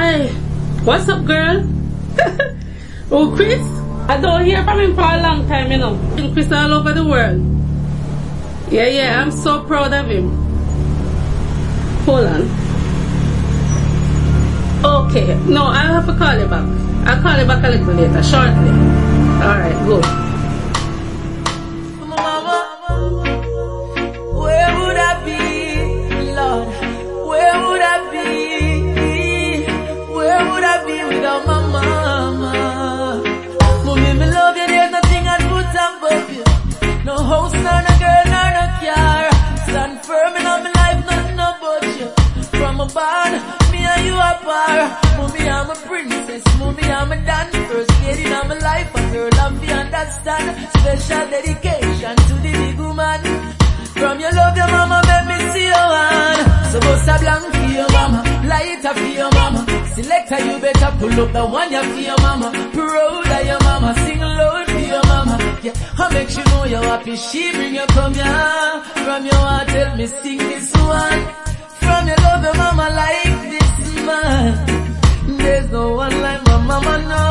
Hi, what's up, girl? Oh, Chris? I don't hear from him for a long time, you know. Chris all over the world. Yeah, I'm so proud of him. Hold on. Okay, no, I'll have to call you back. I'll call you back a little later, shortly. Alright, good. Mama, where would I be, Lord? Where would I be? Where would I be without my mama? Mommy, me love you, there's nothing I'd put above you. No house, nor no girl, nor no car. Stand firm in all my life, nothing about you. From a barn, me and you apart. Mommy, I'm a princess, mommy, I'm a dance. First lady in my life, a girl of me understand. Special dedication to the big woman. From your love, your mama, make me see your hand. So bust a blank for your mama, light up for your mama. Selector, you better pull up the one you for your mama. Proud of your mama, sing loud for your mama. Yeah, I make sure you know you're happy, she bring you come here. From your heart, tell me sing this one. From your love, your mama like this man. There's no one like my mama, no.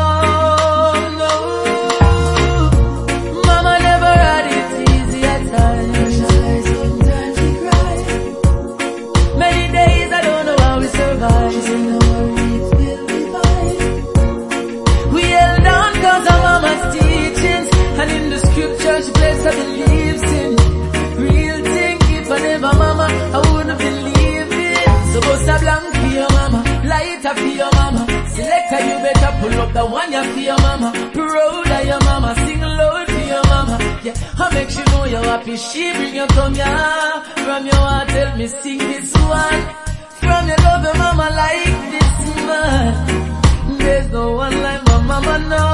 Mama never had it easy at times. Sometimes she cries. Many days I don't know how we survive. We held on cause of mama's teachings, and in the scripture she placed her beliefs in. Real thing, if I never mama, I wouldn't believe it. So bust a blank for your mama, light up for your mama. Selector, you better pull up the one you for your mama. Proud of your mama, sing loud for your mama. Yeah, I make sure you know you're happy, she bring you come here. From your heart, tell me sing this one. From your love, your mama like this man. There's no one like my mama, no.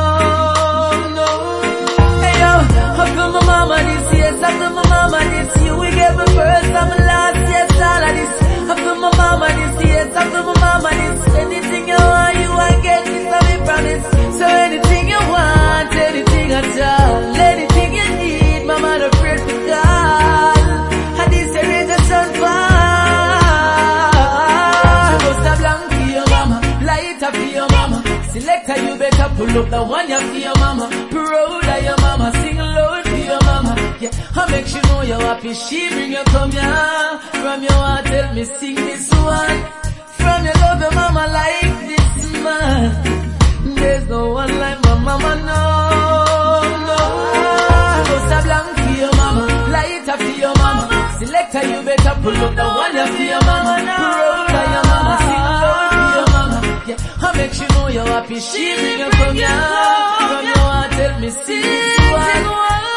Hey yo, how come my mama this, yes, how come my mama this? You we gave me first and my last, yes, all of this. How come my mama this, yes, how come my mama this? Anything you want, you I get this, I me promise. So anything you want, anything at all, anything you need, mama the pray to God. And this is the sun fall. So bust a blank for your mama, light up for your mama. Selector, you better pull up the one you for your mama. Proud of your mama, sing loud for your mama. Yeah, I make sure you know you're happy, she bring you come here. From your heart, tell me sing this one. From your love, your mama like this man. There's no one like my mama, no. Bust a blank for your mama, light up for your mama. Selector, you better pull up the one you for your mama. Proud of your mama, sing loud for your mama. Yeah, I make sure you know you're happy, she bring you come here. From your heart, tell me sing this one.